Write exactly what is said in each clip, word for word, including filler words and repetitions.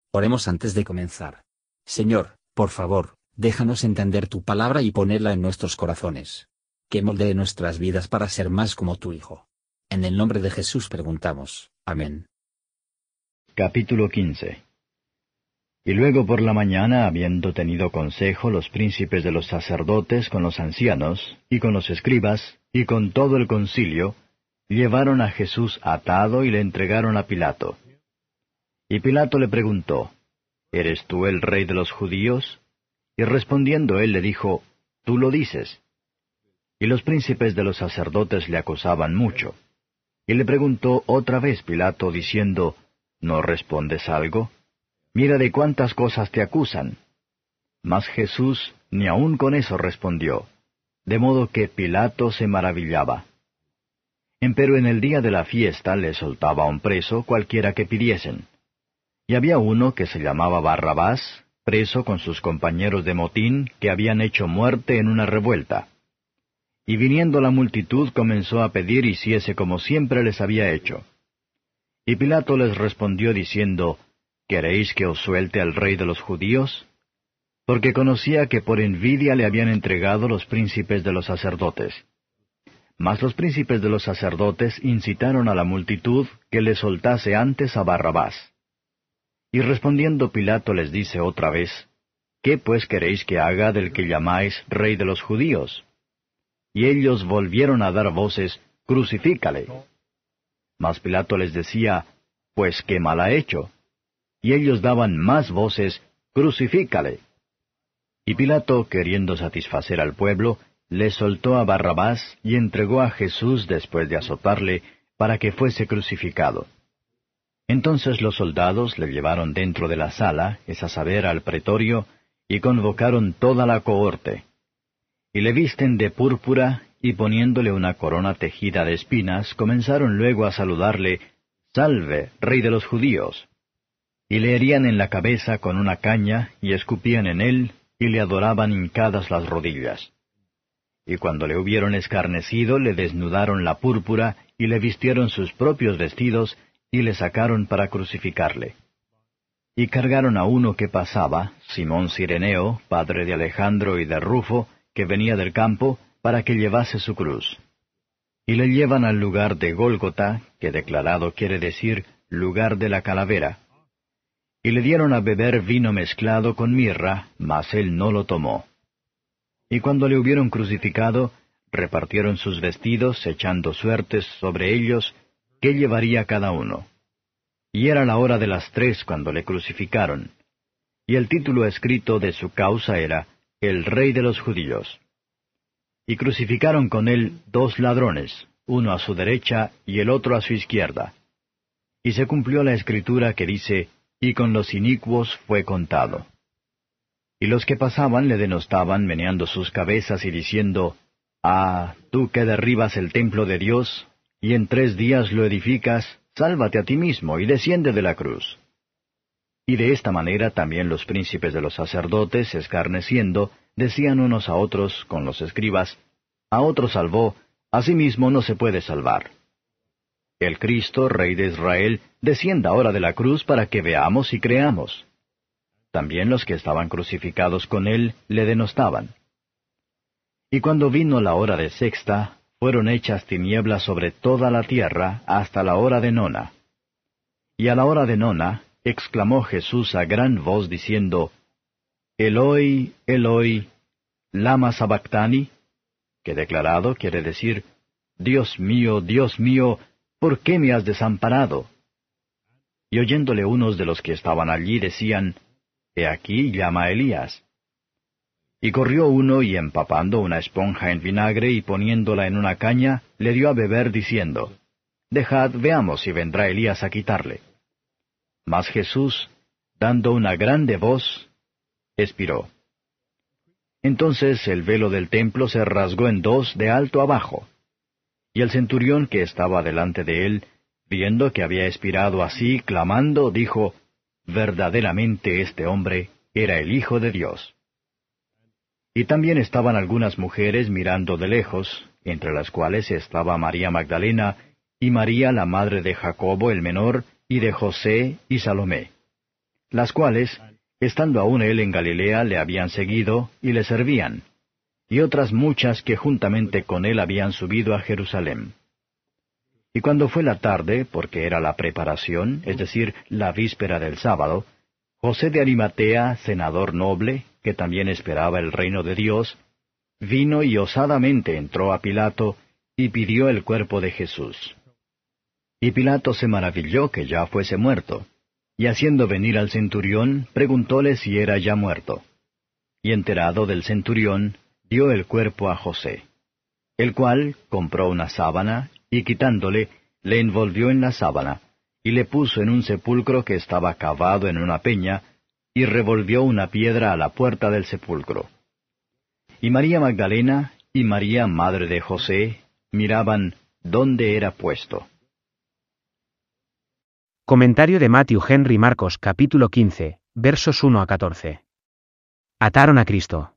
Oremos antes de comenzar. Señor, por favor, déjanos entender tu palabra y ponerla en nuestros corazones. Que moldee nuestras vidas para ser más como tu Hijo. En el nombre de Jesús preguntamos. Amén. Capítulo quince. Y luego por la mañana, habiendo tenido consejo los príncipes de los sacerdotes con los ancianos, y con los escribas, y con todo el concilio, llevaron a Jesús atado y le entregaron a Pilato. Y Pilato le preguntó, ¿Eres tú el rey de los judíos? Y respondiendo él le dijo, Tú lo dices. Y los príncipes de los sacerdotes le acusaban mucho. Y le preguntó otra vez Pilato, diciendo, ¿No respondes algo? Mira de cuántas cosas te acusan. Mas Jesús ni aun con eso respondió, de modo que Pilato se maravillaba. Empero en el día de la fiesta le soltaba a un preso cualquiera que pidiesen. Y había uno que se llamaba Barrabás, preso con sus compañeros de motín, que habían hecho muerte en una revuelta. Y viniendo la multitud comenzó a pedir hiciese como siempre les había hecho. Y Pilato les respondió diciendo, ¿Queréis que os suelte al rey de los judíos? Porque conocía que por envidia le habían entregado los príncipes de los sacerdotes. Mas los príncipes de los sacerdotes incitaron a la multitud que le soltase antes a Barrabás. Y respondiendo Pilato les dice otra vez, ¿Qué pues queréis que haga del que llamáis rey de los judíos? Y ellos volvieron a dar voces, Crucifícale. Mas Pilato les decía, Pues qué mal ha hecho. Y ellos daban más voces, Crucifícale. Y Pilato, queriendo satisfacer al pueblo, le soltó a Barrabás y entregó a Jesús después de azotarle, para que fuese crucificado. Entonces los soldados le llevaron dentro de la sala, es a saber, al pretorio, y convocaron toda la cohorte. Y le visten de púrpura, y poniéndole una corona tejida de espinas, comenzaron luego a saludarle, Salve, Rey de los judíos. Y le herían en la cabeza con una caña, y escupían en él, y le adoraban hincadas las rodillas. Y cuando le hubieron escarnecido, le desnudaron la púrpura, y le vistieron sus propios vestidos, y le sacaron para crucificarle. Y cargaron a uno que pasaba, Simón Cireneo, padre de Alejandro y de Rufo, que venía del campo, para que llevase su cruz. Y le llevan al lugar de Gólgota, que declarado quiere decir lugar de la calavera. Y le dieron a beber vino mezclado con mirra, mas él no lo tomó. Y cuando le hubieron crucificado, repartieron sus vestidos, echando suertes sobre ellos, qué llevaría cada uno. Y era la hora de las tres cuando le crucificaron. Y el título escrito de su causa era, El Rey de los Judíos. Y crucificaron con él dos ladrones, uno a su derecha y el otro a su izquierda. Y se cumplió la escritura que dice, y con los inicuos fue contado. Y los que pasaban le denostaban meneando sus cabezas y diciendo, Ah, tú que derribas el templo de Dios, y en tres días lo edificas, sálvate a ti mismo y desciende de la cruz. Y de esta manera también los príncipes de los sacerdotes, escarneciendo, decían unos a otros, con los escribas, A otro salvó, a sí mismo no se puede salvar. El Cristo, Rey de Israel, descienda ahora de la cruz para que veamos y creamos. También los que estaban crucificados con él le denostaban. Y cuando vino la hora de sexta, fueron hechas tinieblas sobre toda la tierra hasta la hora de nona. Y a la hora de nona, exclamó Jesús a gran voz diciendo, Eloi, Eloi, lama sabactani, que declarado quiere decir, Dios mío, Dios mío, ¿por qué me has desamparado? Y oyéndole unos de los que estaban allí decían, He aquí llama a Elías. Y corrió uno y empapando una esponja en vinagre y poniéndola en una caña, le dio a beber diciendo, Dejad, veamos si vendrá Elías a quitarle. Mas Jesús, dando una grande voz, expiró. Entonces el velo del templo se rasgó en dos de alto abajo. Y el centurión que estaba delante de él, viendo que había expirado así, clamando, dijo, Verdaderamente este hombre era el Hijo de Dios. Y también estaban algunas mujeres mirando de lejos, entre las cuales estaba María Magdalena, y María la madre de Jacobo el menor, y de José y Salomé. las cuales, estando aún él en Galilea, le habían seguido y le servían, y otras muchas que juntamente con él habían subido a Jerusalén. Y cuando fue la tarde, porque era la preparación, es decir, la víspera del sábado, José de Arimatea, senador noble, que también esperaba el reino de Dios, vino y osadamente entró a Pilato y pidió el cuerpo de Jesús. Y Pilato se maravilló que ya fuese muerto, y haciendo venir al centurión, preguntóle si era ya muerto. Y enterado del centurión, dio el cuerpo a José, el cual compró una sábana, y quitándole, le envolvió en la sábana, y le puso en un sepulcro que estaba cavado en una peña, y revolvió una piedra a la puerta del sepulcro. Y María Magdalena y María, madre de José, miraban dónde era puesto. Comentario de Matthew Henry Marcos capítulo quince, versos uno a catorce. Ataron a Cristo.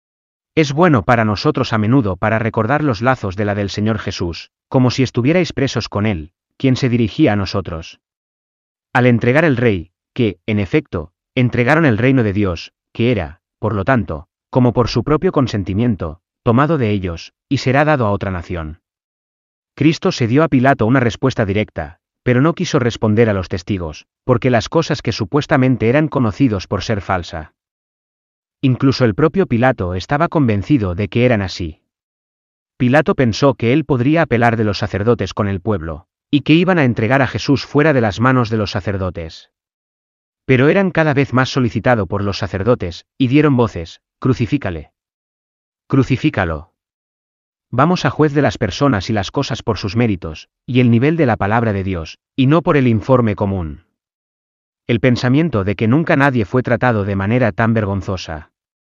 Es bueno para nosotros a menudo para recordar los lazos de la del Señor Jesús, como si estuvierais presos con Él, quien se dirigía a nosotros. Al entregar el Rey, que, en efecto, entregaron el reino de Dios, que era, por lo tanto, como por su propio consentimiento, tomado de ellos, y será dado a otra nación. Cristo se dio a Pilato una respuesta directa, pero no quiso responder a los testigos, porque las cosas que supuestamente eran conocidos por ser falsa. Incluso el propio Pilato estaba convencido de que eran así. Pilato pensó que él podría apelar de los sacerdotes con el pueblo, y que iban a entregar a Jesús fuera de las manos de los sacerdotes. Pero eran cada vez más solicitado por los sacerdotes, y dieron voces: «Crucifícale. Crucifícalo». Vamos a juez de las personas y las cosas por sus méritos, y el nivel de la palabra de Dios, y no por el informe común. El pensamiento de que nunca nadie fue tratado de manera tan vergonzosa.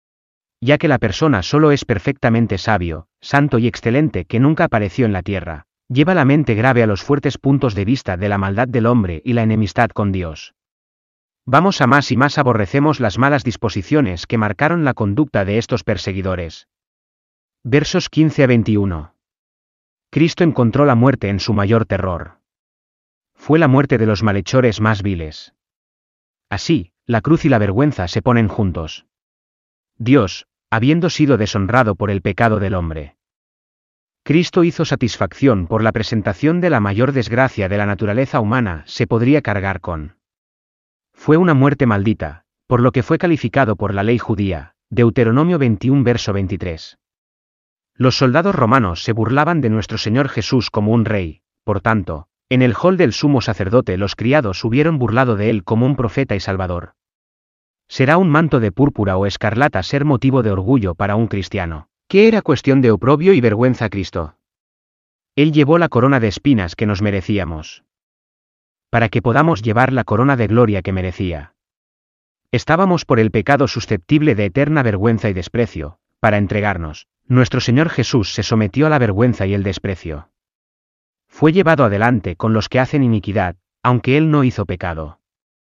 Ya que la persona solo es perfectamente sabio, santo y excelente que nunca apareció en la tierra, lleva la mente grave a los fuertes puntos de vista de la maldad del hombre y la enemistad con Dios. Vamos a más y más aborrecemos las malas disposiciones que marcaron la conducta de estos perseguidores. Versos quince a veintiuno. Cristo encontró la muerte en su mayor terror. Fue la muerte de los malhechores más viles. Así, la cruz y la vergüenza se ponen juntos. Dios, habiendo sido deshonrado por el pecado del hombre. Cristo hizo satisfacción por la presentación de la mayor desgracia de la naturaleza humana se podría cargar con. Fue una muerte maldita, por lo que fue calificado por la ley judía, Deuteronomio veintiuno verso veintitrés. Los soldados romanos se burlaban de nuestro Señor Jesús como un rey, por tanto, en el hall del sumo sacerdote los criados hubieron burlado de él como un profeta y salvador. ¿Será un manto de púrpura o escarlata ser motivo de orgullo para un cristiano? ¿Qué era cuestión de oprobio y vergüenza a Cristo? Él llevó la corona de espinas que nos merecíamos. Para que podamos llevar la corona de gloria que merecía. Estábamos por el pecado susceptible de eterna vergüenza y desprecio, para entregarnos. Nuestro Señor Jesús se sometió a la vergüenza y el desprecio. Fue llevado adelante con los que hacen iniquidad, aunque Él no hizo pecado.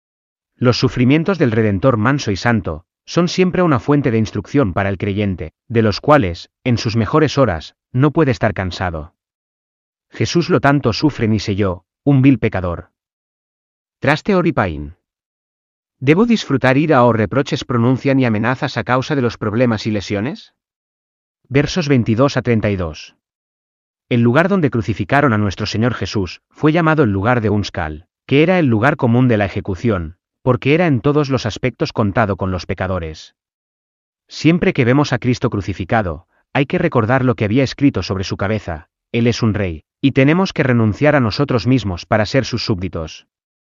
Los sufrimientos del Redentor manso y santo, son siempre una fuente de instrucción para el creyente, de los cuales, en sus mejores horas, no puede estar cansado. Jesús lo tanto sufre ni sé yo, un vil pecador. Traste oripaín. ¿Debo disfrutar ira o reproches pronuncian y amenazas a causa de los problemas y lesiones? Versos veintidós a treinta y dos. El lugar donde crucificaron a nuestro Señor Jesús, fue llamado el lugar de Unskal, que era el lugar común de la ejecución, porque era en todos los aspectos contado con los pecadores. Siempre que vemos a Cristo crucificado, hay que recordar lo que había escrito sobre su cabeza: Él es un rey, y tenemos que renunciar a nosotros mismos para ser sus súbditos.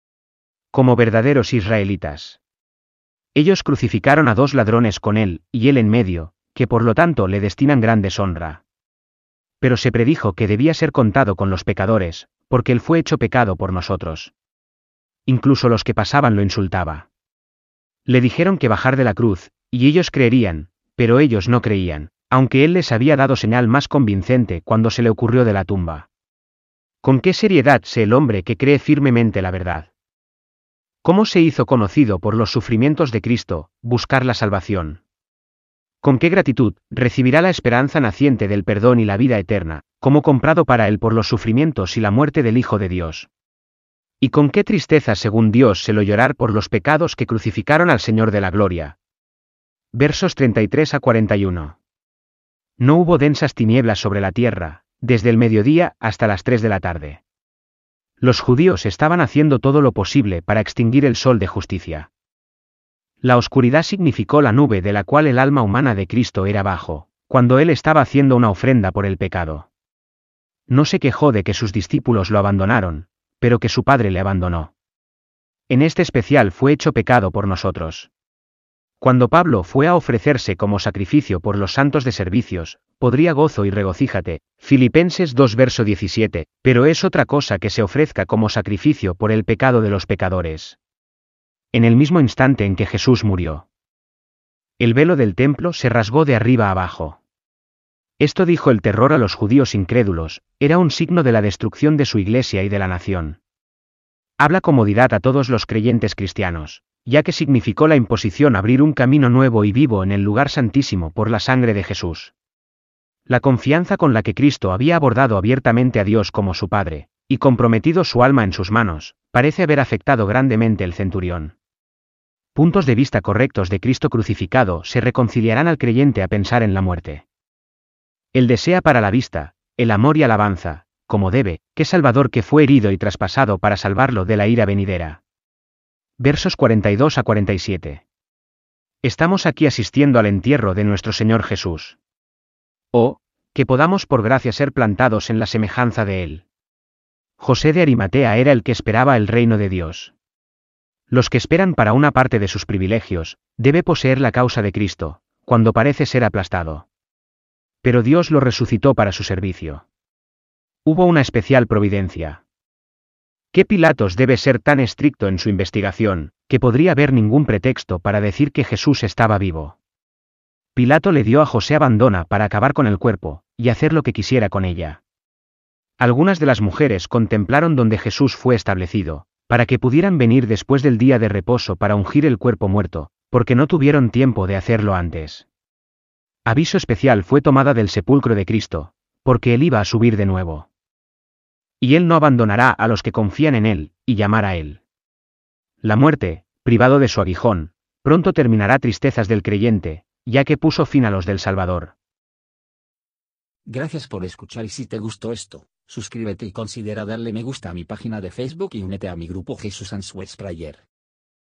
Como verdaderos israelitas. Ellos crucificaron a dos ladrones con él, y él en medio, que por lo tanto le destinan gran deshonra. Pero se predijo que debía ser contado con los pecadores, porque él fue hecho pecado por nosotros. Incluso los que pasaban lo insultaba. Le dijeron que bajar de la cruz, y ellos creerían, pero ellos no creían, aunque él les había dado señal más convincente cuando se le ocurrió de la tumba. ¿Con qué seriedad sé el hombre que cree firmemente la verdad? ¿Cómo se hizo conocido por los sufrimientos de Cristo, buscar la salvación? ¿Con qué gratitud recibirá la esperanza naciente del perdón y la vida eterna, como comprado para él por los sufrimientos y la muerte del Hijo de Dios? Y con qué tristeza según Dios se lo llorar por los pecados que crucificaron al Señor de la gloria. Versos treinta y tres a cuarenta y uno. No hubo densas tinieblas sobre la tierra, desde el mediodía hasta las tres de la tarde. Los judíos estaban haciendo todo lo posible para extinguir el sol de justicia. La oscuridad significó la nube de la cual el alma humana de Cristo era bajo, cuando él estaba haciendo una ofrenda por el pecado. No se quejó de que sus discípulos lo abandonaron, pero que su Padre le abandonó. En este especial fue hecho pecado por nosotros. Cuando Pablo fue a ofrecerse como sacrificio por los santos de servicios, podría gozo y regocíjate, Filipenses dos verso diecisiete, pero es otra cosa que se ofrezca como sacrificio por el pecado de los pecadores. En el mismo instante en que Jesús murió, el velo del templo se rasgó de arriba abajo. Esto dijo el terror a los judíos incrédulos, era un signo de la destrucción de su iglesia y de la nación. Habla comodidad a todos los creyentes cristianos, ya que significó la imposición abrir un camino nuevo y vivo en el lugar santísimo por la sangre de Jesús. La confianza con la que Cristo había abordado abiertamente a Dios como su Padre, y comprometido su alma en sus manos, parece haber afectado grandemente el centurión. Puntos de vista correctos de Cristo crucificado se reconciliarán al creyente a pensar en la muerte. Él desea para la vista, el amor y alabanza, como debe, que Salvador que fue herido y traspasado para salvarlo de la ira venidera. Versos cuarenta y dos a cuarenta y siete. Estamos aquí asistiendo al entierro de nuestro Señor Jesús. Oh, que podamos por gracia ser plantados en la semejanza de Él. José de Arimatea era el que esperaba el reino de Dios. Los que esperan para una parte de sus privilegios, debe poseer la causa de Cristo, cuando parece ser aplastado. Pero Dios lo resucitó para su servicio. Hubo una especial providencia. ¿Qué Pilatos debe ser tan estricto en su investigación, que podría haber ningún pretexto para decir que Jesús estaba vivo? Pilato le dio a José abandona para acabar con el cuerpo, y hacer lo que quisiera con ella. Algunas de las mujeres contemplaron donde Jesús fue establecido, para que pudieran venir después del día de reposo para ungir el cuerpo muerto, porque no tuvieron tiempo de hacerlo antes. Aviso especial fue tomada del sepulcro de Cristo, porque él iba a subir de nuevo. Y él no abandonará a los que confían en él, y llamará a él. La muerte, privado de su aguijón, pronto terminará tristezas del creyente, ya que puso fin a los del Salvador. Gracias por escuchar y si te gustó esto, suscríbete y considera darle me gusta a mi página de Facebook y únete a mi grupo Jesús Answers Prayer.